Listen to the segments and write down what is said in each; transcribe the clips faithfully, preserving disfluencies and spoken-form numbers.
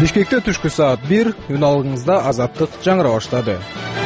Бишкекте түшкү саат бир, үн алгыңызда азаттык жаңыра баштады.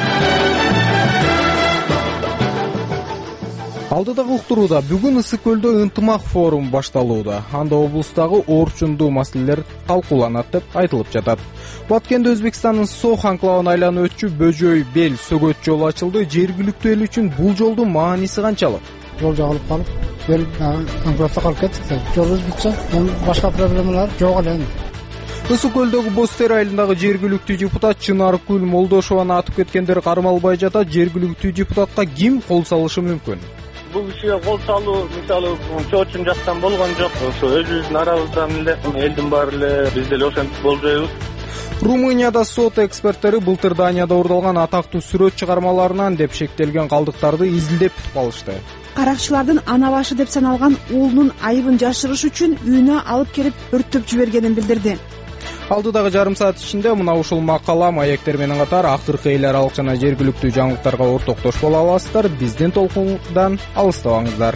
Алдыдагы уктурууда бүгүн Ысык көлдө ынтымак форум башталууда. Анда облустагы орчундуу маселелер талкууланат деп айтылып жатат. Баткенде Өзбекстандын Сох анклавына айланып өтчү Бөжөй Бел Сөгөт жолу ачылды. Жергиликтүү эл үчүн бул жолдун мааниси канчалык? Жол жабылып калып, бел анклавда калып кетти. Жолубуз бүтсө, башка проблемалар жок эле. Ысык көлдөгү Бостер айылындагы жергиликтүү депутат Чынаркүл Молдошованы атып кеткендер кармалбай жатат. Жергиликтүү депутатка ким кол салышы мүмкүн? Бул кишиге кол салуу мисалы чоочун жактан болгон жок. Ошо өзүбүздүн арабыздан эле элдин баары эле биз деле ошентип болжойбуз. Румынияда сот эксперттери былтыр Данияда урдалган атактуу сүрөт чыгармаларынан деп шектелген калдыктарды изилдеп алышты. Каракчылардын ана башы деп саналган уулунун айыбын жашырыш үчүн үйүнө алып келип өрттөп жибергенин билдирди. Алдыдагы жарым саат ичинде мына ушул макала, маектер менен катар акыркы эл аралык жана жергиликтүү жаңылыктарга ортоктош боло аласыздар. Биздин толкундан алыстабаңыздар.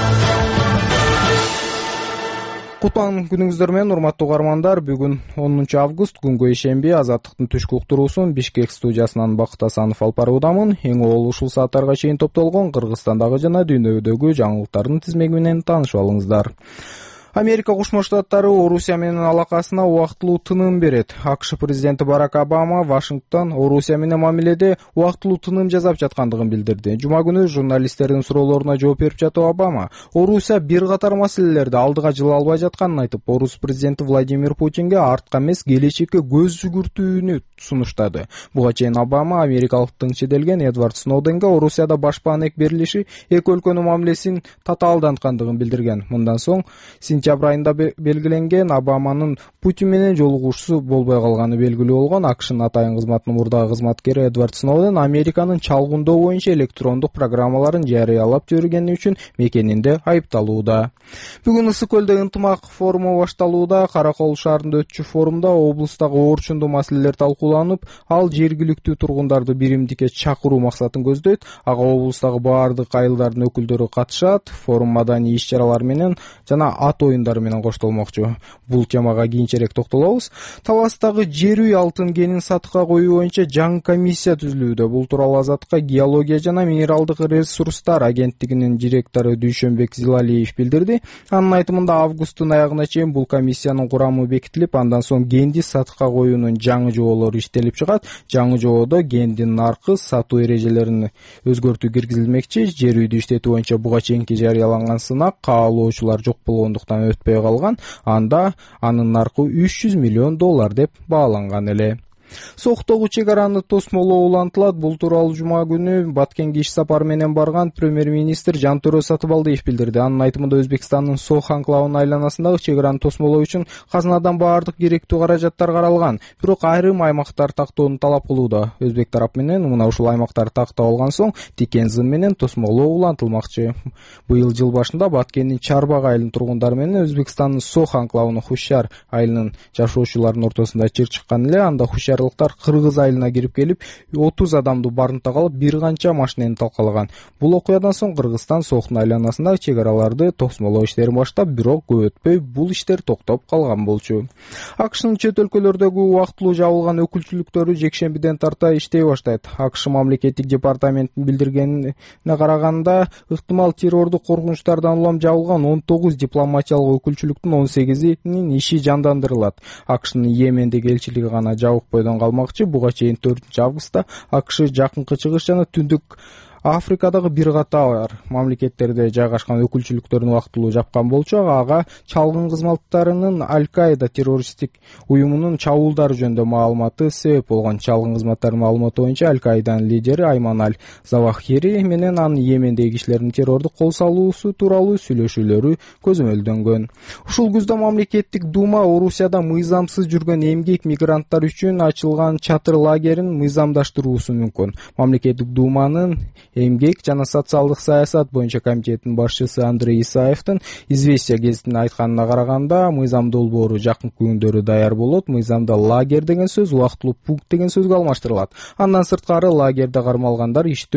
Кутман күнүңүздөр менен, урматтуу угармандар. Бүгүн онунчу август, күнгө ишемби, Азаттыктын түшкү уктуруусун Бишкек студиясынан Бакыт Асанов алып баруудамын. Эң ол ушул сааттарга чейин топтолгон Кыргызстандагы жана дүйнөдөгү жаңылыктардын тизмеги менен таанышып алыңыздар. Америка Кошмо Штаттары Орусия менен алакасына убактылуу тыным берет. АКШ президенти Барак Обама Вашингтон Орусия менен мамиледе убактылуу тыным жасап жаткандыгын билдирди. Жума күнү журналисттердин суроолоруна жооп берип жатып Обама Орусия бир катар маселелерди алдыга жыла албай жатканын айтып, Орус президенти Владимир Путинге артка эмес келечекке көз жүгүртүүнү сунуштады. Буга чейин Обама америкалык тыңчы делген Эдвард Сноуденге Орусияда башпаанек берилиши эки өлкөнүн мамилесин татаалданткандыгын билдирген. Мындан соң сентябрь айында белгиленген Обаманын Путин менен жолугушуусу болбой калганы белгилүү болгон. АКШнын атайын кызматынын мурдагы кызматкери Эдвард Сноуден Американын чалгындоо боюнча электрондук программаларын жарыялап жүргени үчүн мекенинде айыпталууда. Бүгүн Ысык көлдө ынтымак форуму башталууда. Каракол шаарында өтчү форумда облустагы орчундуу маселелер талкууланып, ал жергиликтүү тургундарды биримдикке чакыруу максатын көздөйт. Ага облустагы баардык айылдардын өкүлдөрү катышат. Форум маданий иш-чаралар менен жана ат оюндары менен коштолмокчу. Бул темага кийинчерээк токтолобуз. Таластагы жер үй алтын кенин сатыкка коюу боюнча жаңы комиссия түзүлүүдө. Бул тууралуу Азаттыкка геология жана минералдык ресурстар агенттигинин директору Дүйшөнбек Зилалиев билдирди. Анын айтымында августтун аягына чейин бул комиссиянын курамы бекитилип, андан соң генди сатыкка коюунун жаңы жоболору иштелип чыгат. Жаңы жободо гендин наркы, сатуу эрежелерин өзгөртүү киргизилмекчи. Жер үйдү иштетүү боюнча буга чейинки жарыяланган сынак каалоочулар жок болгондуктан өтпөй калган. Анда анын наркы үч жүз миллион доллар деп бааланган эле. Соктогу чек араны тосмолоо улантылат. Бул тууралуу жума күнү Баткенге иш сапар менен барган премьер-министр Жантөрө Сатыбалдиев билдирди. Анын айтымында Өзбекстандын Сох анклавынын айланасындагы чек араны тосмолоо үчүн казынадан баардык керектүү каражаттар каралган. Бирок айрым аймактар тактоону талап кылууда. Өзбек тарап менен мына ушул аймактар тактап алган соң Тикен зым менен тосмолоо улантылмакчы. Быйыл жыл башында Баткендин Чарбак айылынын тургундары менен Өзбекстандын Сох анклавынын Хушяр айылынын жашоочуларынын ортосунда чыр чыккан эле. Анда Хушяр Кыргыз айылына кирип келип, отуз адамды барымта калып, бир канча машинени талкалаган. Бул окуядан соң Кыргызстан Сохтун айланасындагы чек араларды тосмолоо иштерин баштап, бирок көп өтпөй бул иштер токтоп калган болчу. АКШнын чет өлкөлөрдөгү убактылуу жабылган өкүлчүлүктөрү жекшембиден тарта иштей баштайт. АКШ мамлекеттик департаментинин билдиргенине караганда, ыктымал террордук коркунучтардан улам жабылган он тогуз дипломатиялык өкүлчүлүктүн он сегизинин иши жандандырылат. АКШнын Йемендеги элчилиги гана жабык бойдон калмакчы. Буга чейин төртүнчү августта АКШ Жакынкы Чыгыш жана Түндүк Африкадагы бир катар мамлекеттерде жайгашкан өкүлчүлүктөрүн убактылуу жапкан болчу. Ага чалгын кызматтарынын Аль-Каида террористтик уюмунун чабуулдары жөнүндө маалыматы себеп болгон. Чалгын кызматтарынын маалыматы боюнча Аль-Каиданын лидери Айман Аль-Завахири менен анын Йемендеги кишилердин террордук кол салуусу тууралуу сүйлөшүүлөрү көзөмөлдөнгөн. Ушул күздө мамлекеттик дума Орусияда мыйзамсыз жүргөн эмгек мигранттар үчүн ачылган чатыр лагерин мыйзамдаштыруусу мүмкүн. Мамлекеттик думанын эмгек жана социалдык саясат боюнча комитетинин башчысы Андрей Исаевдин Известия гезитине айтканына караганда, мыйзам долбоору жакынкы күндөрү даяр болот. Мыйзамда лагерь деген сөз убактылуу пункт деген сөзгө алмаштырылат. Андан сырткары лагерде кармалгандар иштөө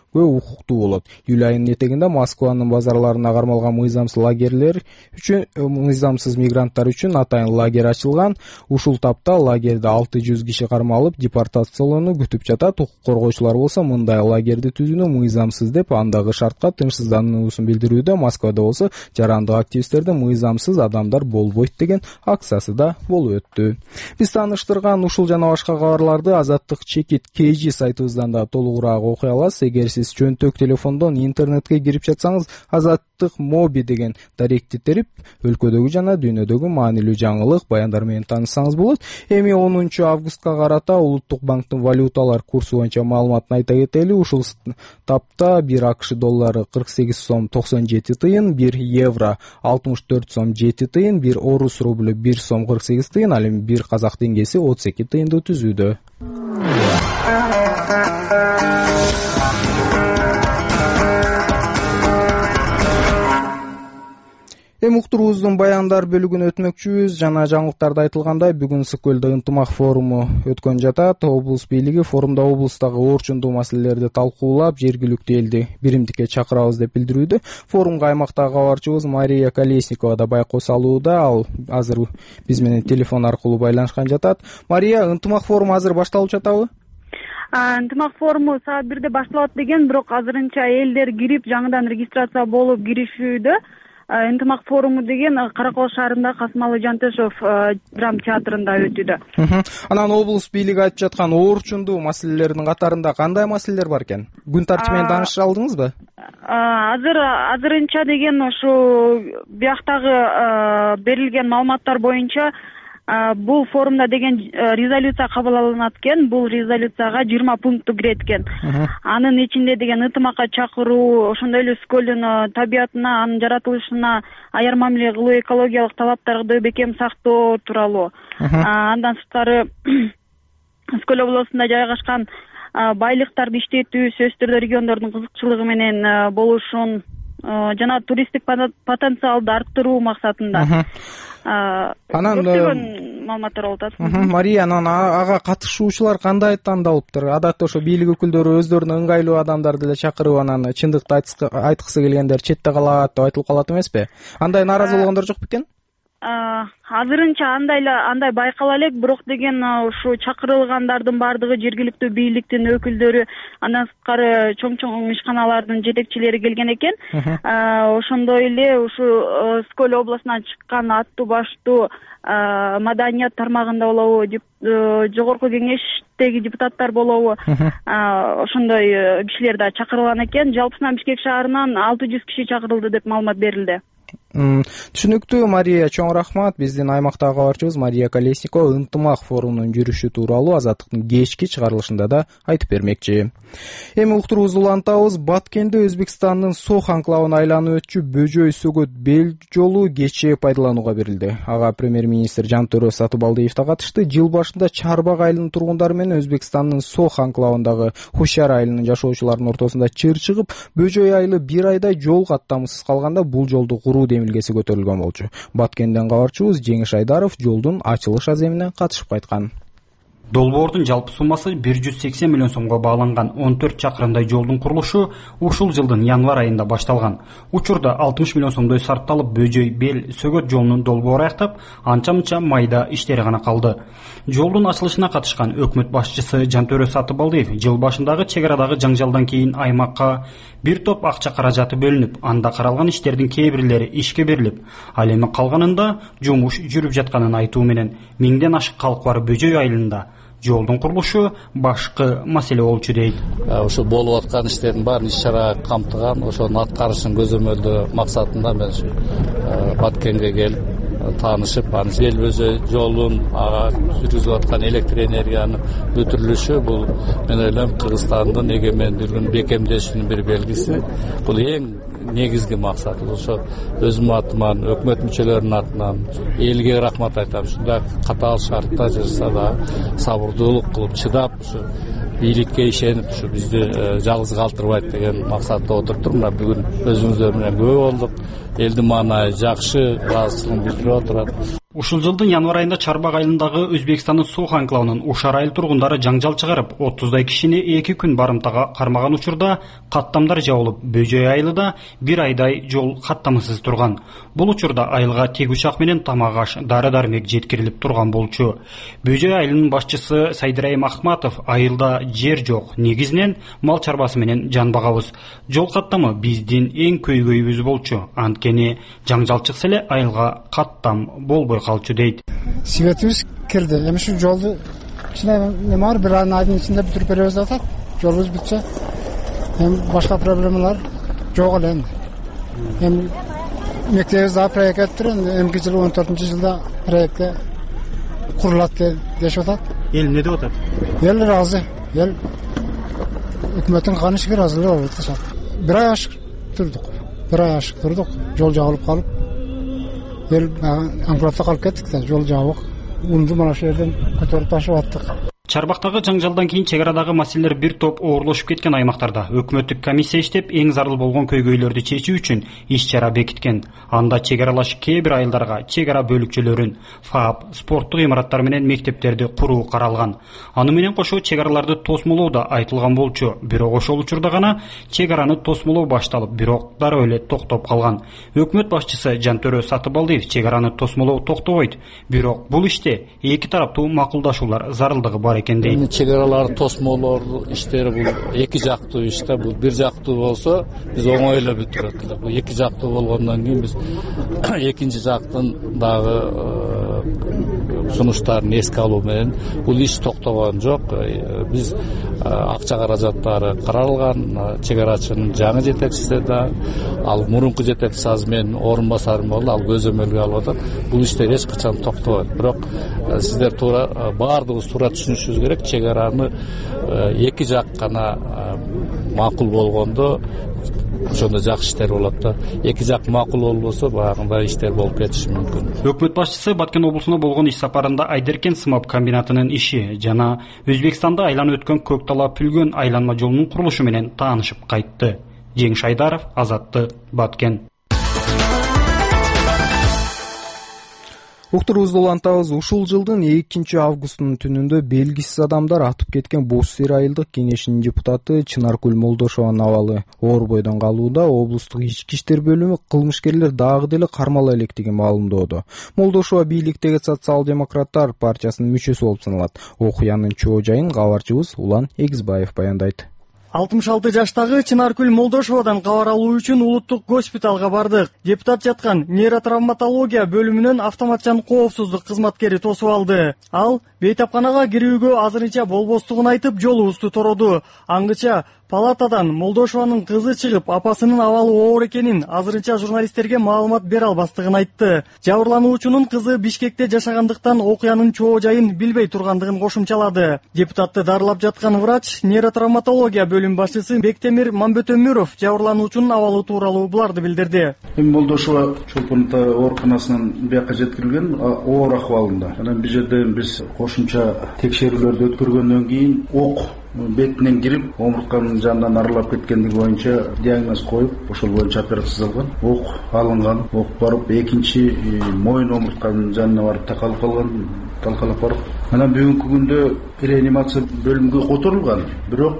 укуктуу болот. Июль айынын этегинде Москванын базарларына кармалган мыйзамсыз лагерлер үчүн мыйзамсыз мигранттар үчүн атайын лагерь ачылган. Ушул тапта лагерде алты жүз киши кармалып депортациялоону күтүп жатат. Укук коргоочулар болсо мындай лагерди түзүүнү мыйзамсыз деп андагы шартка тынчсыздануусун билдирүүдө. Москвада болсо жарандык активисттердин мыйзамсыз адамдар болбойт деген акциясы да болуп өттү. Биз тааныштырган ушул жана башка кабарларды Азаттык чекит kg сайтыбыздан да толугураак окуй аласыз. Эгер сиз чөнтөк телефондон интернетке кирип жатсаңыз, Азаттык моби деген даректи терип, өлкөдөгү жана дүйнөдөгү маанилүү жаңылык, баяндар менен тааныссаңыз болот. Эми онунчу августка карата Улуттук банктын валюталар курсу боюнча маалыматын айта кетели. Ушул тапта бир АКШ доллары кырк сегиз сом токсон жети тыйын, бир евро алтымыш төрт сом жети тыйын, бир орус рублю бир сом кырк сегиз тыйын, ал эми бир казак теңгеси отуз эки тыйынды түзүүдө. Эми уктуруубуздун баяндар бөлүгүнө өтмөкчүбүз. Жана жаңылыктарда айтылгандай, бүгүн Ысык көлдө ынтымак форуму өткөн жатат. Облус бийлиги форумда облустагы оорчундуу маселелерди талкуулап, жергиликтүү элди биримдикке чакырабыз деп билдирүүдө. Форумга аймактагы кабарчыбыз Мария Колесникова да байкоо салууда. Ал азыр биз менен телефон аркылуу байланышкан жатат. Мария, ынтымак форуму азыр башталып жатабы? Ынтымак форуму саат бирде башталат деген, бирок азырынча элдер кирип, жаңыдан регистрация болуп киришүүдө. Ынтымак форуму деген Каракол шаарында Касымалы Жантешов драм театрында өтүүдө. Анан облус бийлиги айтып жаткан оорчундуу маселелердин катарында кандай маселелер бар экен? Күн тартибимен тааныша алдыңызбы? Азыр азырынча деген ушу бияктагы берилген маалыматтар боюнча бул форумда деген резолюция кабыл алынат экен. Бул резолюцияга жыйырма пунктту кирет экен. Анын ичинде деген ынтымакка чакыруу, ошондой эле Скөлдүн табиятына, анын жаратылышына аяр мамиле кылуу, экологиялык талаптарды бекем сактоо тууралуу. Андан сырткары Скөл облусунда жайгашкан байлыктарды иштетүү, сөзсүз түрдө региондордун кызыкчылыгы менен болушун жана туристтик потенциалды арттыруу максатында. Анан маалыматтар болуп атат. Мария, анан ага катышуучулар кандай тандалыптыр? Адатта ошо бийлик өкүлдөрү өздөрүнө ыңгайлуу адамдарды эле чакырып, анан чындыкты айткысы келгендер четте калат деп айтылып калат эмеспи? Андай нааразы болгондор жокпу экен? Азырынча андай андай байкала элек, бирок деген ушу чакырылгандардын баардыгы жергиликтүү бийликтин өкүлдөрү, андан сырткары чоң-чоң ишканалардын жетекчилери келген экен. Ошондой эле ушу Скөл облусунан чыккан аттуу баштуу маданият тармагында болобу, жогорку кеңештеги депутаттар болобу, ошондой кишилер да чакырылган экен. Жалпысынан Бишкек шаарынан алты жүз киши чакырылды деп маалымат берилди. Түшүнүктүү, Мария, чоң рахмат. Биздин аймактагы кабарчыбыз Мария Колесникова ынтымак форумунун жүрүшү тууралуу Азаттыктын кечки чыгарылышында да айтып бермекчи. Эми уктуруубузду улантабыз. Баткенде Өзбекстандын Сох анклавына айланып өтчү бөжөй сөгөт бел жолу кечээ пайдаланууга берилди. Ага премьер-министр Жантөрө Сатыбалдиев да катышты. Жыл башында Чарбак айылынын тургундары менен Өзбекстандын Сох анклавындагы Хушар айылынын жашоочуларынын ортосунда чыр чыгып, бөжөй айылы бир айда жол каттамысыз калганда бул жолду куруу демилгеси көтөрүлгөн болчу. Баткенден кабарчыбыз Жеңиш Айдаров жолдун ачылыш аземине катышып кайткан. Долбоордун жалпы суммасы бир жүз сексен миллион сомго бааланган он төрт чакырымдай жолдун курулушу ушул жылдын январь айында башталган. Учурда алтымыш миллион сомдой сарпталып, бөжөй бел сөгөт жолунун долбоору аяктап, анча-мынча майда иштери гана калды. Жолдун ачылышына катышкан өкмөт башчысы Жантөрө Сатыбалдиев жыл башындагы чек арадагы жаңжалдан кийин аймакка бир топ акча каражаты бөлүнүп, анда каралган иштердин кээ бирлери ишке берилип, ал эми калганында жумуш жүрүп жатканын айтуу менен миңден ашык калк бар бөжөй айылында жолдун курулушу башкы маселе болчу дейт. Ошо болуп аткан иштердин баарын иш чара камтыган, ошонун аткарышын көзөмөлдөө максатында мен ушу Баткенге келип таанышып, аны бел бөжөй жолун ага жүргүзүп аткан электр энергиянын бүтүрүлүшү бул мен ойлойм Кыргызстандын эгемендүүлүгүн бекемдешинин бир белгиси. Бул эң негизги максат. Ошо өзүм атыман, өкмөт мүчөлөрүнүн атынан элге рахмат айтам. Ушундай катаал шартта жашаса да сабырдуулук кылып чыдап, ушу бийликке ишенип, ушу бизди жалгыз калтырбайт деген максатта отуруптур. Мына бүгүн өзүңүздөр менен күбө болдук. Элдин маанайы жакшы, ыраазычылыгын билдирип отурат. Ушул жылдын январ айында Чарбак айылындагы Өзбекстандын Сух анклавынын Ушар айыл тургундары жаңжал чыгарып, отуздай кишини эки күн барымтага кармаган учурда каттамдар жабылып, Бөжөй айылында бир айдай жол каттамасыз турган. Бул учурда айылга тег учак менен тамак аш, дары-дармек жеткирилип турган болчу. Бөжөй айылынын башчысы Сайдырайым Ахматов айылда жер жок, негизинен мал чарбасы менен жан багабыз. Жол каттамы биздин эң көйгөйүбүз болчу. Анткени жаңжал чыкса эле айылга каттам болбой калчу дейт. Светибиз кирди. Эми ушу жолду кичине неме бар, бир айдын ичинде бүтүрүп беребиз атат. Жолубуз бүтсө, эми башка проблемалар жок эле. Эми мектебибиз да проект эттир, эмки жылы он төртүнчү жылда проектке курулат дешип атат. Эл эмне деп атат? Эл ыраазы. Эл өкмөттүн канычы ыраазылык болуп атат. Бир ай ашык турдук. Бир ай ашык турдук. Жол жабылып калып, эл анклавда калып кеттик да, жол жабык. Унду мына шу жерден көтөрүп ташып аттык. Чарбактагы жаңжалдан кийин чек арадагы маселелер бир топ оорлошуп кеткен аймактарда өкмөттүк комиссия иштеп, эң зарыл болгон көйгөйлөрдү чечүү үчүн иш-чара бекиткен. Анда чек аралаш кээ бир айылдарга чек ара бөлүкчөлөрүн, ФАП, спорттук имараттар менен мектептерди куруу каралган. Аны менен кошо чек араларды тосмолоо да айтылган болчу. Бирок ошол учурда гана чек араны тосмолоо башталып, бирок дароо эле токтоп калган. Өкмөт башчысы Жантөрө Сатыбалдиев чек араны тосмолоо токтобойт. Бирок бул иште эки тараптуу макулдашуулар зарылдыгы бар экен дейт. Чек аралар тосмолоор иштери бул эки жактуу иш да. Бул бир жактуу болсо биз оңой эле бүтүрөт эле. Бул эки жактуу болгондон кийин биз экинчи жактын дагы сунуштарын эске алуу менен бул иш токтобон жок. Биз акча каражаттары каралган, чек арачынын жаңы жетекчиси да, ал мурунку жетекчиси азыр менин орун басарым болду, ал көзөмөлгө алып атат. Бул иштер эч качан токтобойт. Бирок сиздер туура баардыгыбыз туура түшүнүшүбүз керек. Чек араны эки жак гана макул болгондо ошондо жакшы иштер болот да. Эки жак макул болбосо баягындай иштер болуп кетиши мүмкүн. Өкмөт башчысы Баткен облусуна болгон иш сапарында Айдеркен сымап комбинатынын иши жана Өзбекстанда айланып өткөн Көктала Пүлгөн айланма жолунун курулушу менен таанышып кайтты. Жеңиш Айдаров, Азаттык, Баткен. Уктурубузду улантабыз. Ушул жылдын экинчи августунун түнүндө белгисиз адамдар атып кеткен Боз Сер айылдык кеңешинин депутаты Чынаркүл Молдошованын абалы оор бойдон калууда. Облустук ички иштер бөлүмү кылмышкерлер дагы деле кармала элек деген маалымдоодо. Молдошова бийликтеги социал-демократтар партиясынын мүчөсү болуп саналат. Окуянын чоо жайын кабарчыбыз Улан Эгизбаев баяндайт. алтымыш алты жаштагы Чынаркүл Молдошовадан кабар алуу үчүн улуттук госпиталга бардык. Депутат жаткан нейротравматология бөлүмүнөн автоматчан коопсуздук кызматкери тосуп алды. Ал бейтапканага кирүүгө азырынча болбостугун айтып, жолубузду тороду. Аңгыча палатадан Молдошованын кызы чыгып, апасынын абалы оор экенин, азырынча журналисттерге маалымат бере албастыгын айтты. Жабырлануучунун кызы Бишкекте жашагандыктан окуянын чоо жайын билбей тургандыгын кошумчалады. Депутатты дарылап жаткан врач, нейротравматология бөлүм башчысы Бектемир Мамбетөмүров жабырлануучунун абалы тууралуу буларды билдирди. Молдошова Чолпон ата ооруканасынан бияка жеткирилген оор акыбалында. Анан бул жерде биз кошумча текшерүүлөрдү өткөргөндөн кийин ок бетинен кирип, омуртканын жанынан аралап кеткендиги боюнча диагноз коюп, ошол боюнча операция жасалган. Ок алынган, ок барып экинчи моюн омуртканын жанына барып такалып калган, талкалап барып. Анан бүгүнкү күндө реанимация бөлүмүнгө которулган. Бирок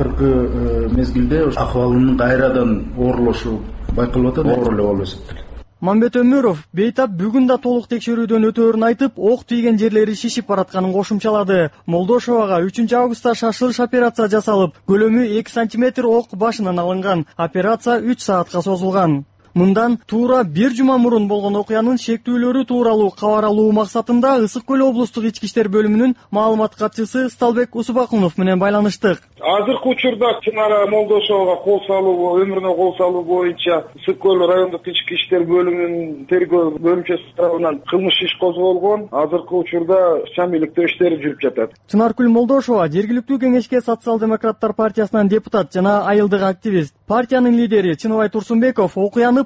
акыркы мезгилде акыбалынын кайрадан оорлошу байкалып атат, оор эле болуп эсептелет. Мамбетөмүров бейтап бүгүн да толук текшерүүдөн өтөөрүн айтып, ок тийген жерлери шишип баратканын кошумчалады. Молдошовага үчүнчү августта шашылыш операция жасалып, көлөмү эки сантиметр ок башынан алынган. Операция үч саатка созулган. Мындан туура бир жума мурун болгон окуянын шектүүлөрү тууралуу кабар алуу максатында Ысык көл облустук ички иштер бөлүмүнүн маалымат катчысы Сталбек Усубакунов менен байланыштык. Азыркы учурда Чынара Молдошовага кол салуу, өмүрүнө кол салуу боюнча Ысык көл райондук ички иштер бөлүмүнүн тергөө бөлүмчөсү тарабынан кылмыш иш козголгон. Азыркы учурда шамиликтөө иштери жүрүп жатат. Чынаркүл Молдошова жергиликтүү кеңешке социал-демократтар партиясынан депутат жана айылдык активист. Партиянын лидери Чыныбай Турсунбеков окуяны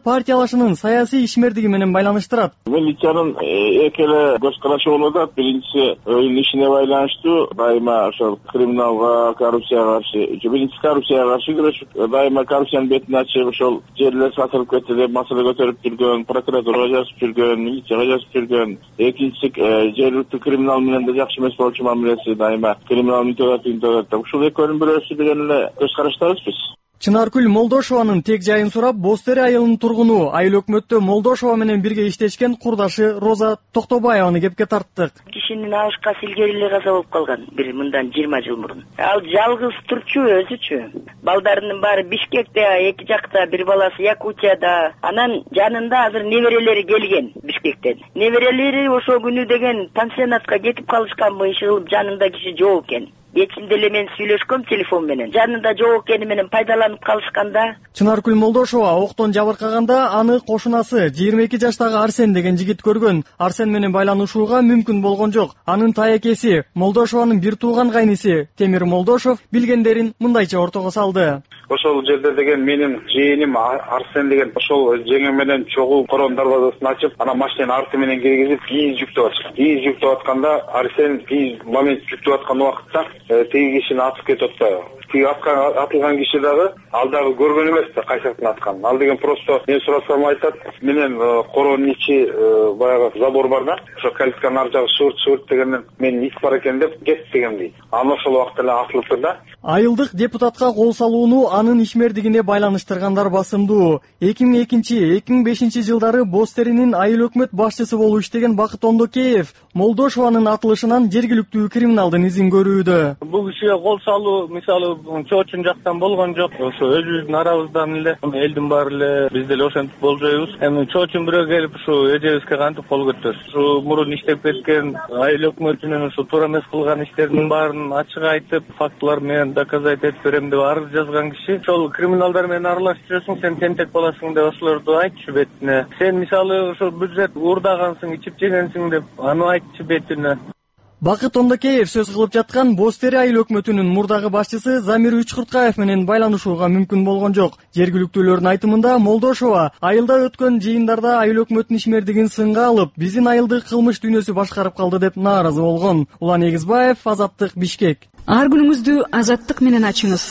партиялашынын саясий ишмердиги менен байланыштырат. Милициянын эки эле көз карашы болуп атат. Биринчиси өйүн ишине байланыштуу, дайыма ошол криминалга, коррупцияга каршы, биринчи коррупцияга каршы күрөшүп, дайыма коррупциянын бетин ачып, ошол жерлер сатылып кетти деп маселе көтөрүп жүргөн, прокуратурага жазып жүргөн, милицияга жазып жүргөн. Экинчиси жергиликтүү криминал менен да жакшы эмес болчу мамилеси, дайыма криминал мүнтөт. Ушул экөөнүн бирөөсү деген эле көз караштарыбыз биз. Чынаркүл Молдошованын тек жайын сурап, Бостери айылынын тургуну, айыл өкмөттө Молдошова менен бирге иштешкен курдашы Роза Токтобаеваны кепке тарттык. Кишинин абышка силгери эле каза болуп калган, бир мындан жыйырма жыл мурун. Ал жалгыз турчу, өзүчү. Балдарынын баары Бишкекте, эки жакта, бир баласы Якутияда. Анан жанында азыр неберелери келген Бишкектен. Неберелери ошол күнү деген пансионатка кетип калышканбы, иши жанында киши жок экен. Кечинде эле мен сүйлөшкөм телефон менен. Жанында жок экени менен пайдаланып калышканда. Чынаркүл Молдошова октон жабыркаганда аны кошунасы жыйырма эки жаштагы Арсен деген жигит көргөн. Арсен менен байланышууга мүмкүн болгон жок. Анын таекеси, Молдошованын бир тууган кайниси Темир Молдошов билгендерин мындайча ортого салды. Ошол жерде деген менин жыйыным Арсен деген ошол жеңе менен чогуу корон дарбазасын ачып, анан машинанын арты менен киргизип, кийиз жүктөп атышкан. Кийиз жүктөп атканда Арсен кийиз момент жүктөп аткан убакытта тиги кишини атып кетип атты. Тиги атылган киши дагы ал дагы көргөн эмес да кайсатын атканын. Ал деген просто мен сурасам айтат, менен коронун ичи баягы забор бар да, ошо калитканын ар жагы шырт шырт дегенден мен ит бар экен деп кет деген дейт. Анан ошол убакта эле атылыптыр да. Айылдык депутатка кол салууну анын ишмердигине байланыштыргандар басымдуу. эки миң экинчи — эки миң бешинчи жылдары Бостеринин айыл өкмөт башчысы болуп иштеген Бакыт Ондокеев Молдошованын атылышынан жергиликтүү криминалдын изин көрүүдө. Бул кишиге кол салуу мисалы чоочун жактан болгон жок. Ошо өзүбүздүн арабыздан эле, элдин баары эле биз деле ошентип болжойбуз. Эми чоочун бирөө келип ушу эжебизге кантип кол көтөрсүн. Ушу мурун иштеп кеткен айыл өкмөтүнүн ушу туура эмес кылган иштеринин баарын ачык айтып, фактылар менен доказать этип берем деп арыз жазган киши. Ошол криминалдар менен аралашып жүрөсүң, сен тентек боласың деп ошолорду айтчу бетине. Сен мисалы ошол бюджет уурдагансың, ичип жегенсиң деп аны айтчу бетине. Бакыт Ондокеев сөз кылып жаткан Бостери айыл өкмөтүнүн мурдагы башчысы Замир Үчкурткаев менен байланышууга мүмкүн болгон жок. Жергиликтүүлөрдүн айтымында Молдошова айылда өткөн жыйындарда айыл өкмөтүнүн ишмердигин сынга алып, биздин айылды кылмыш дүйнөсү башкарып калды деп нааразы болгон. Улан Эгизбаев, Азаттык, Бишкек. Ар күнүңүздү Азаттык менен ачыңыз.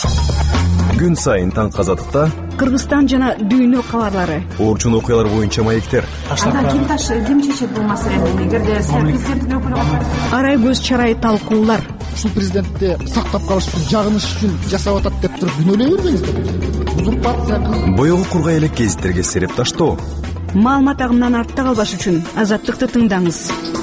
Күн сайын таң Азаттыкта Кыргызстан жана дүйнө кабарлары. Орчун окуялар боюнча маектер. Анда ким таш ким чечет бул маселени? Эгерде президенттин өкүлү арай көз чарай талкуулар. Ушул президентти сактап калыш үчүн, жагыныш үчүн жасап атат деп туруп күнөөлөй бербеңиздер. Узурпация. Боёгу кургай элек гезиттерге сереп таштоо. Маалымат агымынан артта калбаш үчүн Азаттыкты тыңдаңыз.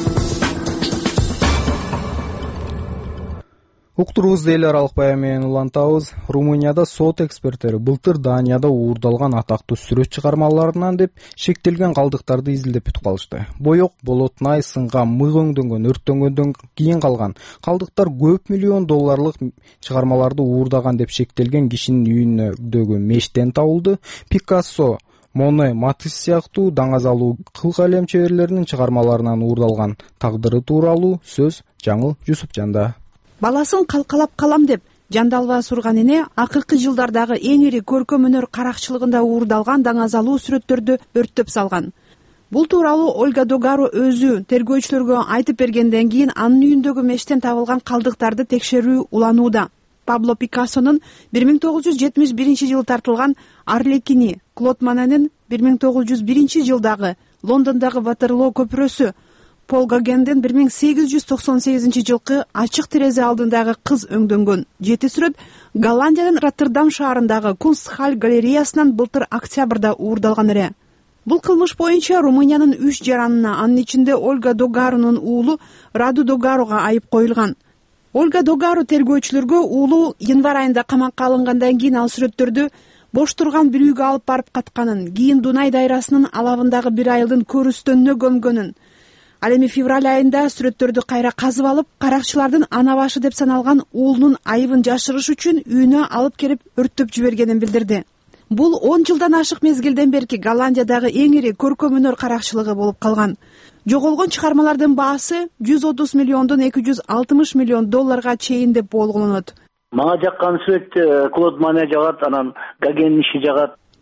Уктурубузду эл аралык баян менен улантабыз. Румынияда сот эксперттери былтыр Данияда уурдалган атактуу сүрөт чыгармаларынан деп шектелген калдыктарды изилдеп бүтүп калышты. Боёк, болотнай, сынган, мык өңдөнгөн, өрттөнгөндөн кийин калган калдыктар көп миллион долларлык чыгармаларды уурдаган деп шектелген кишинин үйүндөгү мештен табылды. Пикассо, Моне, Матис сыяктуу даңазалуу кыл калем чеберлеринин чыгармаларынан уурдалган тагдыры тууралуу сөз Жаңыл Жусупжанда. Баласын калкалап калам деп жандалба сурган эне акыркы жылдардагы эң ири көркөм өнөр каракчылыгында уурдалган даңазалуу сүрөттөрдү өрттөп салган. Бул тууралуу Ольга Догару өзү тергөөчүлөргө айтып бергенден кийин анын үйүндөгү мештен табылган калдыктарды текшерүү уланууда. Пабло Пикассонун бир миң тогуз жүз жетимиш биринчи жылы тартылган Арлекини, Клод Моненин бир миң тогуз жүз биринчи жылдагы Лондондогу Ватерлоо көпүрөсү, Пол Гогендин бир миң сегиз жүз токсон сегизинчи жылкы ачык терезе алдындагы кыз өңдөнгөн жети сүрөт Голландиянын Роттердам шаарындагы Кунстхаль галереясынан былтыр октябрда уурдалган эле. Бул кылмыш боюнча Румыниянын үч жаранына, анын ичинде Ольга Догарунун уулу Раду Догаруга айып коюлган. Ольга Догару тергөөчүлөргө уулу январь айында камакка алынгандан кийин ал сүрөттөрдү бош турган бир үйгө алып барып катканын, кийин Дунай дайрасынын алабындагы бир айылдын көрүстөнүнө көмгөнүн. Ал эми февраль айында сүрөттөрдү кайра казып алып, каракчылардын ана башы деп саналган уулунун айыбын жашырыш үчүн үйүнө алып келип өрттөп жибергенин билдирди. Бул он жылдан ашык мезгилден берки Голландиядагы эң ири көркөм өнөр каракчылыгы болуп калган. Жоголгон чыгармалардын баасы жүз отуз миллиондон эки жүз алтымыш миллион долларга чейин деп болгонот. Мага жаккан сүрөт Клод Моне жагат, анан Гогендин иши жагат.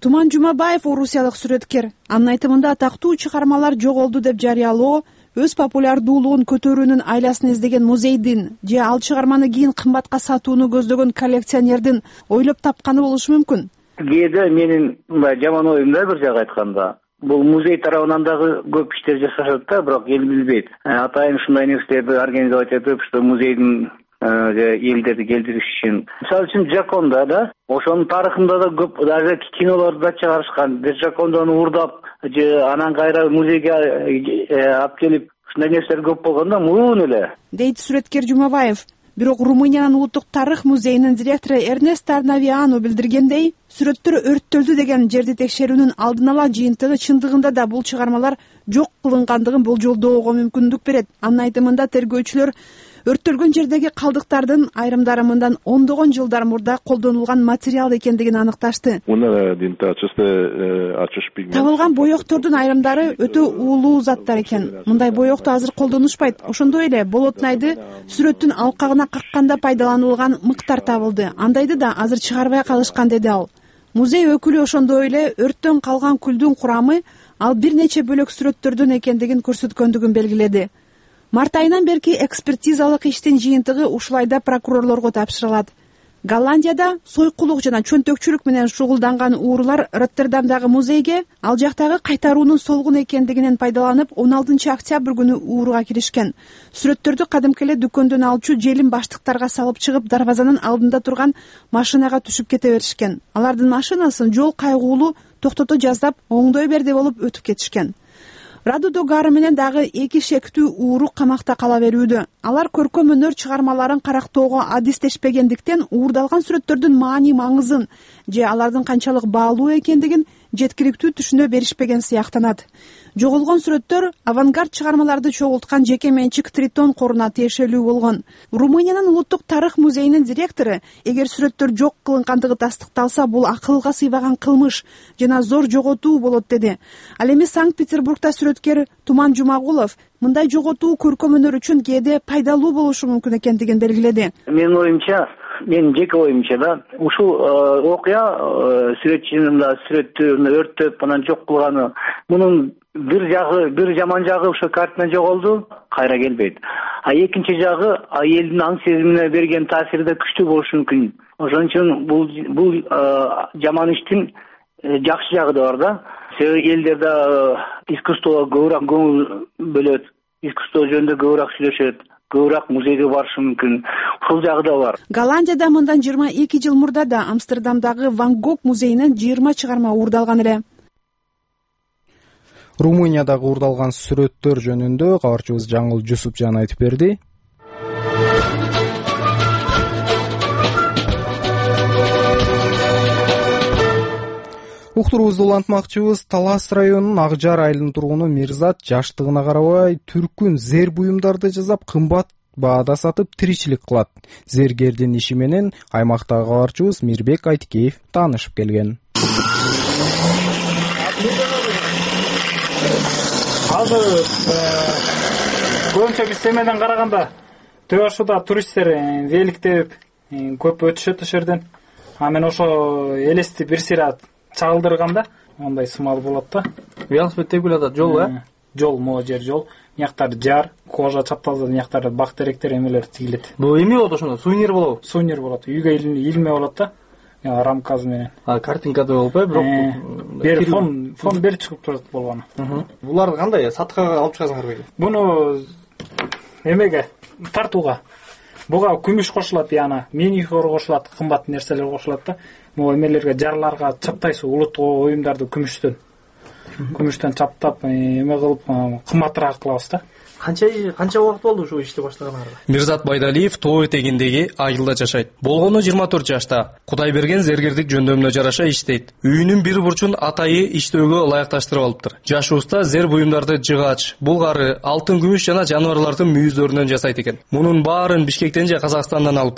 Туман Жумабаев орусиялык сүрөткер. Анын айтымында атактуу чыгармалар жоголду деп жарыялоо өз популярдуулугун көтөрүүнүн айласын издеген музейдин же ал чыгарманы кийин кымбатка сатууну көздөгөн коллекционердин ойлоп тапканы болушу мүмкүн. Кээде менин мындай жаман оюмда бир жагы айтканда, бул музей тарабынан дагы көп иштер жасашат да, бирок эл билбейт. Атайын ушундай нерселерди организовать этип, что музейдин элдерди келтириш үчүн. Мисалы үчүн Жаконда да, ошонун тарыхында да көп даже кинолорду да чыгарышкан. Жакондону уурдап, же анан кайра музейге алып келип, ушундай нерселер көп болгон да, муун эле. Дейт сүрөткер Жумабаев. Бирок Румыниянын улуттук тарых музейинин директору Эрнест Арнавиано билдиргендей, сүрөттөр өрттөлдү деген жерди текшерүүнүн алдын ала жыйынтыгы чындыгында да бул чыгармалар жок кылынгандыгын болжолдоого мүмкүндүк берет. Анын айтымында тергөөчүлөр өрттөлгөн жердеги калдыктардын айрымдары мындан ондогон жылдар мурда колдонулган материал экендигин аныкташты. Табылган боектордун айрымдары өтө уулуу заттар экен. Мындай боекту азыр колдонушпайт. Ошондой эле болотнайды сүрөттүн алкагына какканда пайдаланылган мыктар табылды. Андайды да азыр чыгарбай калышкан, деди ал. Музей өкүлү ошондой эле өрттөн калган күлдүн курамы ал бир нече бөлөк сүрөттөрдөн экендигин көрсөткөндүгүн белгиледи. Март айынан берки экспертизалык иштин жыйынтыгы ушулайда прокурорлорго тапшырылат. Голландияда сойкулук жана чөнтөкчүлүк менен шугулданган уурулар Роттердамдагы музейге ал жактагы кайтаруунун солгун экендигинен пайдаланып он алтынчы октябрь күнү ууруга киришкен. Сүрөттөрдү кадимки эле дүкөндөн алчу желим баштыктарга салып чыгып, дарбазанын алдында турган машинага түшүп кете беришкен. Алардын машинасын жол кайгуулуу токтото жаздап, оңдой берди болуп өтүп кетишкен. Раду Догары менен дагы эки шектүү ууру камакта кала берүүдө. Алар көркөм өнөр чыгармаларын карактоого адистешпегендиктен уурдалган сүрөттөрдүн маани маңызын же алардын канчалык баалуу экендигин жеткиликтүү түшүнө беришпеген сыяктанат. Жоголгон сүрөттөр авангард чыгармаларды чогулткан жеке менчик Тритон коруна тиешелүү болгон. Румыниянын улуттук тарых музейинин директору, эгер сүрөттөр жок кылынгандыгы тастыкталса, бул акылга сыйбаган кылмыш жана зор жоготуу болот, деди. Ал эми Санкт-Петербургда сүрөткер Туман Жумагулов мындай жоготуу көркөм өнөр үчүн кээде пайдалуу болушу мүмкүн экендигин белгиледи. Менин оюмча, менин жеке оюмча да, ушул окуя сүрөтчүнүн да сүрөттү өрттөп анан жок кылганы, мунун бир жагы, бир жаман жагы ошо картина жоголду, кайра келбейт. А экинчи жагы элдин аң сезимине берген таасири да күчтүү болушу мүмкүн. Ошон үчүн бул бул жаман иштин жакшы жагы да бар да. Себеби элдер да искусствого көбүрөөк көңүл бөлөт, искусство жөнүндө көбүрөөк сүйлөшөт, көбүрөөк музейге барышы мүмкүн. Ушул жагы да бар. Голландияда мындан жыйырма эки жыл мурда да Амстердамдагы Ван Гог музейинен жыйырма чыгарма уурдалган эле. Румыниядагы уурдалган сүрөттөр жөнүндө кабарчыбыз Жаңыл Жусупжан айтып берди. Уктуруубузду улантмакчыбыз, Талас районунун Ак Жар айылынын тургуну Мирзат жаштыгына карабай түркүн зер буюмдарды жасап, кымбат баада сатып тиричилик кылат. Зергердин иши менен аймактагы кабарчыбыз Мирбек Айтикеев таанышып келген. Азыр көбүнчө биз Семейден караганда Төбө Ашуда туристтер великтеп көп өтүшөт ошол жерден. А мен ошо элести бир сыйра чагылдырганда ондай сымал болот да. Велосипед тепкил атат жол, э? Жол, могу жер жол. Мияктары жар, кожа чапталды, мияктары бак теректер эмелер тигилет. Бул эме болот ошондо, сувенир болобу? Сувенир болот. Үйгө илме болот да. Рамкасы менен. А картинкада болуп, э, бирок бир фон, фон бер чыгып турат болгону. Буларды кандай сатыкка алып чыгасыңар беле? Буну эмеге тартууга. Буга күмүш кошулат, яна минифор кошулат, кымбат нерселер кошулат да. Могу эмелерге, жарларга чаптайсыз, улуттук оюмдарды күмүштөн. Күмүштөн чаптап, эме кылып, кымбатыраак кылабыз да. Канча канча убакыт болду ушул ишти баштаганыңарга? Мирзат Байдалиев тоо этегиндеги айылда жашайт. Болгону жыйырма төрт жашта. Кудай берген зергердик жөндөмүнө жараша иштейт. Үйүнүн бир бурчун атайы иштөөгө ылайыкташтырып алыптыр. Жаш уста зер буюмдарды жыгач, булгары, алтын күмүш жана жаныбарлардын мүйүздөрүнөн жасайт экен. Мунун баарын Бишкектен же Казакстандан алып келет.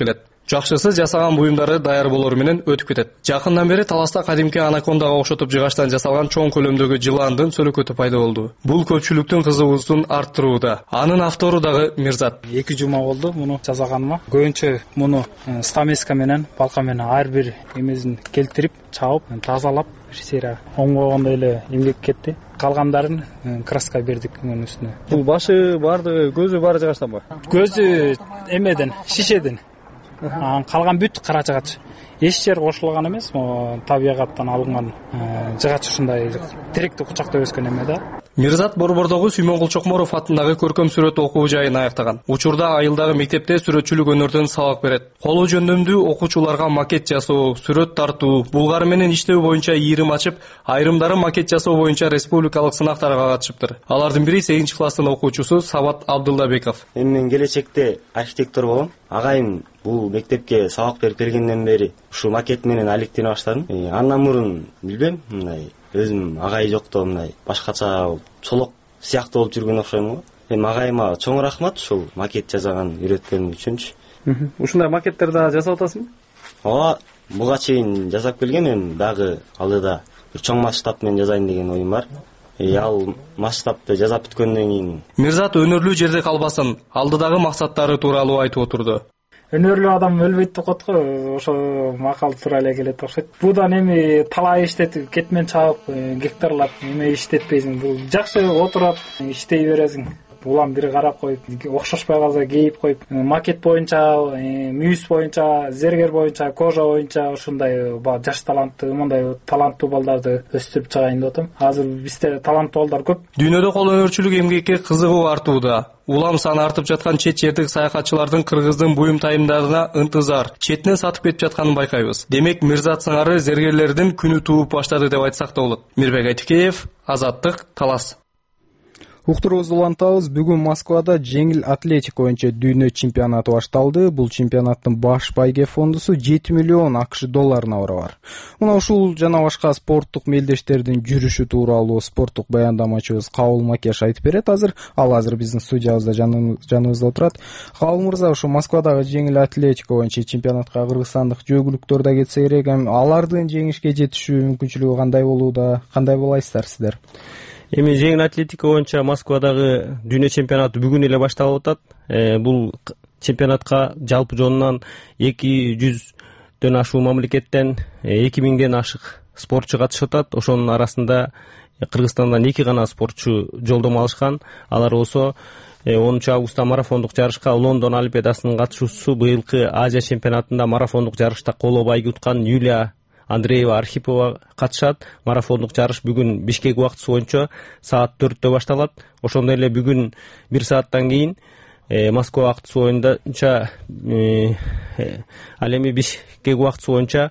Жакшысы жасаган буюмдары даяр болору менен өтүп кетет. Жакындан бери Таласта кадимки анакондага окшотуп жыгачтан жасалган чоң көлөмдөгү жыландын сөлөкөтү пайда болду. Бул көпчүлүктүн кызыгуусун арттырууда. Анын автору дагы Мирзат. эки жума болду муну жасаганыма. Көбүнчө муну стамеска менен, балка менен ар бир эмесин келтирип, чабып, тазалап, серия оңгогондой эле эмгек кетти. Калгандарын краска бердик мунун үстүнө. Бул башы барды, көзү баары жыгачтанбы? Көзү эмеден, шишеден. Анан калган бүт кара жыгач. Эч жер кошулган эмес, могу табигаттан алынган жыгач ушундай теректи кучакта өскөн эме да. Мирзат Борбордогу Сүймөнгул Чокморов атындагы көркөм сүрөт окуу жайын аяктаган. Учурда айылдагы мектепте сүрөтчүлүк өнөрдөн сабак берет. Колу жөндөмдүү окуучуларга макет жасоо, сүрөт тартуу, булгар менен иштөө боюнча ийрим ачып, айрымдары макет жасоо боюнча республикалык сынактарга катышыптыр. Алардын бири сегизинчи класстын окуучусу Сабат Абдуллабеков. Эми мен келечекте архитектор болом. Агайым бул мектепке сабак берип келгенден бери ушул макет менен алектене баштадым. Андан мурун билбем, мындай өзүм агай жокто мындай башкача чолок сыяктуу болуп жүргөн окшойм го. Эми агайыма чоң рахмат ушул макет жасаган, үйрөткөн үчүнчү. Ушундай макеттерди дагы жасап атасыңбы? Ооба, буга чейин жасап келгем, эми дагы алдыда бир чоң масштаб менен жазайын деген оюм бар. И ал масштабты жасап бүткөндөн кийин Мирзат өнөрлүү жерде калбасын, алдыдагы максаттары тууралуу айтып отурду. Өнөрлүү адам өлбөйт деп коет го, ошо макал туура эле келет окшойт. Будан эми талай иштетип, кетмен чабып, гектарлап эме иштетпейсиң. Бул жакшы отуруп иштей бересиң. Улам бири карап коюп, окшошпой калса кейип коюп, макет боюнча, мүйүс боюнча, зергер боюнча, кожа боюнча ушундай жаш талантты, мындай таланттуу балдарды өстүрүп чыгайын деп атам. Азыр бизде таланттуу балдар көп. Дүйнөдө кол өнөрчүлүк эмгекке кызыгуу артууда. Улам саны артып жаткан чет жердик саякатчылардын Кыргыздын буюм тайымдарына ынтызар, четинен сатып кетип жатканын байкайбыз. Демек Мирзат сыңары зергерлердин күнү тууп баштады деп айтсак да болот. Мирбек Айтыкеев, Азаттык, Талас. Уктуруубузду улантабыз. Бүгүн Москвада жеңил атлетика боюнча дүйнө чемпионаты башталды. Бул чемпионаттын баш байге фондусу жети миллион акш долларына барабар. Мына ушул жана башка спорттук мелдештердин жүрүшү тууралуу спорттук баяндамачыбыз Кабыл Макеш айтып берет. Азыр ал азыр биздин студиябызда жаныбызда отурат. Кабыл мырза, ушу Москвадагы жеңил атлетика боюнча чемпионатка кыргызстандык жөгүлүктөр да кетсе керек. Алардын жеңишке жетишүү мүмкүнчүлүгү кандай болууда? Кандай болайсыздар сиздер? Эми жеңил атлетика боюнча Москвадагы дүйнө чемпионаты бүгүн эле башталып атат. Э, бул чемпионатка жалпы жонунан эки жүздөн ашуун мамлекеттен эки миңден ашык спортчу катышып атат. Ошонун арасында Кыргызстандан эки гана спортчу жолдомо алышкан. Алар болсо онунчу августта марафондук жарышка Лондон Олимпиадасынын катышуучусу, быйылкы Азия чемпионатында марафондук жарышта коло байге уткан Юлия Андреева Архипова катышат. Марафондук жарыш бүгүн Бишкек убактысы боюнча саат төрттө башталат. Ошондой эле бүгүн бир сааттан кийин э, Москва убактысы боюнча э, э, ал эми Бишкек убактысы боюнча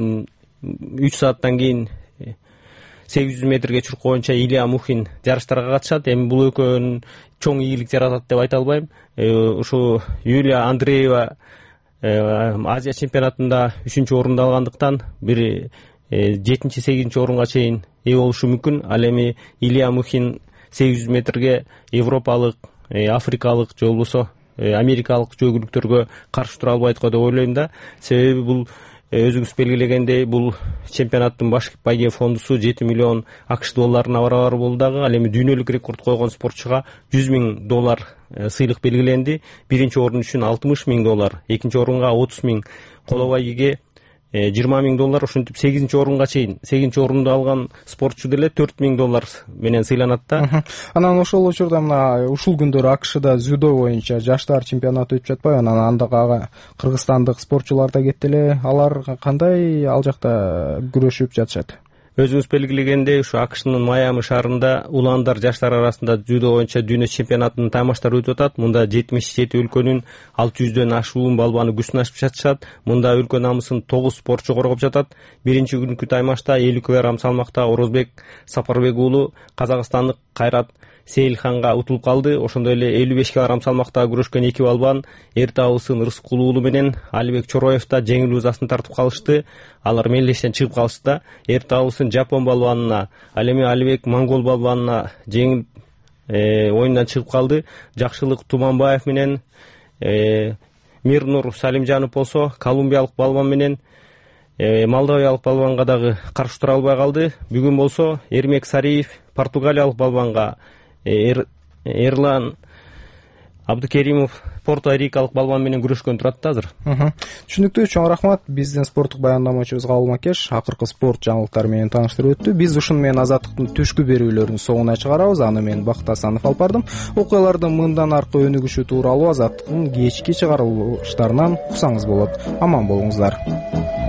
үч сааттан кийин сегиз жүз метрге чуркоо боюнча Илья Мухин жарыштарга катышат. Эми бул экөөнүн чоң ийгилик жаратат деп айта албайм. Ушу Юлия Андреева Азия чемпионатында үчүнчү орунду алгандыктан бир жетинчи сегизинчи орунга чейин ээ болушу мүмкүн. Ал эми Илья Мухин сегиз жүз метрге европалык, африкалык же болбосо америкалык жөгүлүктөргө каршы тура албайт го деп ойлойм да. Себеби бул өзүңүз белгилегендей, бул чемпионаттын баш байге фондусу жети миллион акш долларына барабар болду дагы. Ал эми дүйнөлүк рекорд койгон спортчуга жүз миң доллар сыйлык белгиленди. Биринчи орун үчүн алтымыш миң доллар, экинчи орунга отуз миң, коло байгеге жыйырма миң доллар, ошентип сегизинчи орунга чейин сегизинчи орунду алган спортчу деле төрт миң доллар менен сыйланат да. Анан ошол учурда мына ушул күндөрү акшда дзюдо боюнча жаштар чемпионаты өтүп жатпайбы? Анан андагы кыргызстандык спортчулар да кетти эле. Алар кандай ал жакта күрөшүп жатышат? Өзүңүз белгилегендей, ушу акшнын Майами шаарында уландар жаштар арасында дзюдо боюнча дүйнө чемпионатынын таймаштары өтүп атат. Мында жетимиш жети өлкөнүн алты жүздөн ашуун балбаны күчүнашып жатышат. Мында өлкө намысын тогуз спортчу коргоп жатат. Биринчи күнкү таймашта элүү килограмм салмакта Орозбек Сапарбек уулу казакстандык Кайрат Сейилханга утулуп калды. Ошондой эле элүү беш килограмм салмакта күрөшкөн эки балбан Эрте Абысын Рыскул уулу менен Алибек Чороев да жеңил узасын тартып калышты. Алар мелдештен чыгып калышты да. Эрте Абысын Жапон балбанына, ал эми Алибек Монгол балбанына жеңил э, оюндан чыгып калды. Жакшылык Туманбаев менен э, Мирнур Салимжанов болсо колумбиялык балбан менен молдовиялык балбанга дагы каршы тура албай калды. Бүгүн болсо Эрмек Сариев португалиялык балбанга, Эрлан Абдукеримов порто-рикалык балбан менен күрөшкөн турат да азыр. Түшүнүктүү, чоң рахмат. Биздин спорттук баяндамачыбыз Кабыл Макеш акыркы спорт жаңылыктары менен тааныштырып өттү. Биз ушуну менен Азаттыктын түшкү берүүлөрүнүн соңуна чыгарабыз. Аны мен Бакыт Асанов алып бардым. Окуялардын мындан аркы өнүгүшү тууралуу Азаттыктын кечки чыгарылыштарынан уксаңыз болот. Аман болуңуздар.